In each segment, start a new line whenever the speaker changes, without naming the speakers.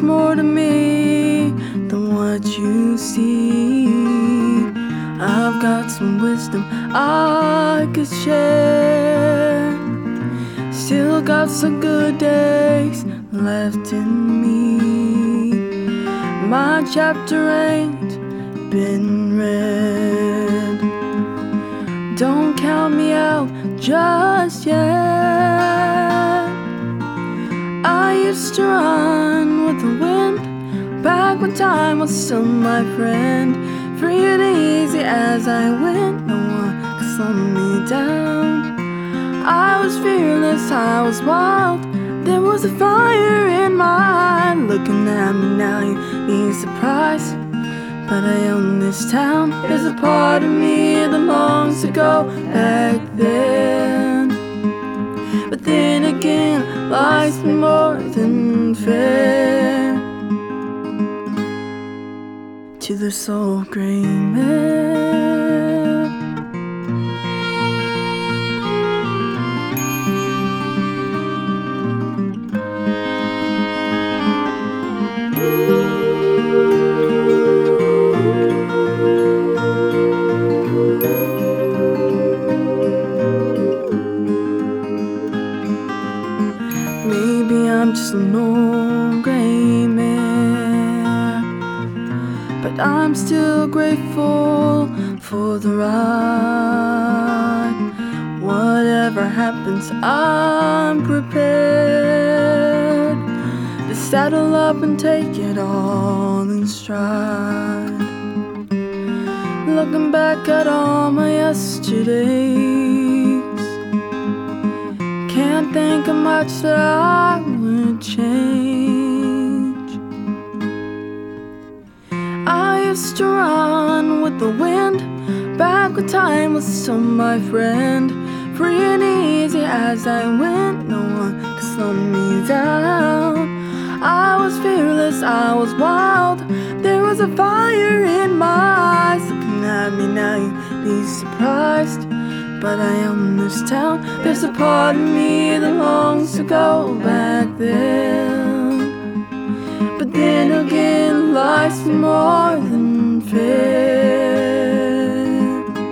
more to me than what you see. I've got some wisdom I could share. Still got some good days left in me. My chapter ain't been read. Don't count me out just yet. I used to run with the wind, back when time was still my friend. Free and easy as I went, no one could slow me down. I was fearless, I was wild, there was a fire in my eye. Looking at me now, you'd be surprised, but I own this town. There's a part of me that longs to go back then. But then again, life's more than fair to the soul gray man. Maybe I'm just an old gray mare, but I'm still grateful for the ride. Whatever happens, I'm prepared to saddle up and take it all in stride. Looking back at all my yesterdays, can't think of much that I would change. I used to run with the wind, back when time was still my friend. Free and easy as I went, no one could slow me down. I was fearless, I was wild, there was a fire in my eyes. Looking at me now, you'd be surprised, but I own this town. There's a part of me that longs to go back then. But then again, life's more than fair.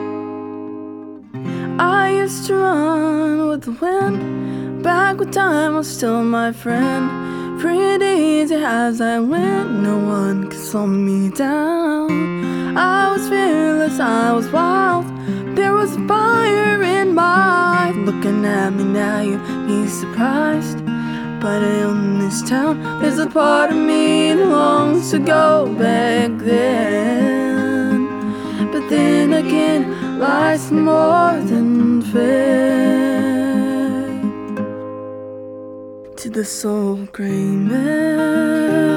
I used to run with the wind, back when time was still my friend. Free and easy as I went, no one could slow me down. I was fearless, I was wild, there was a fire in my eyes. Looking at me now, you'd be surprised, but I own this town. There's a part of me that longs to go back then. But then again, life's more than fair to the soul gray man.